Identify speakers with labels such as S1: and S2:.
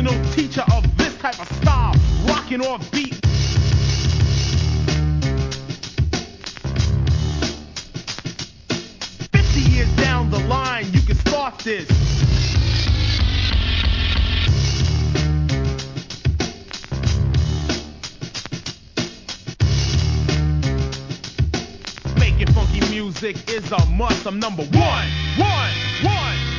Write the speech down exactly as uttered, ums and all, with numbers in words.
S1: original teacher of this type of style, rocking off beat. Fifty years down the line, you can start this. Making funky music is a must. I'm number one, one, one.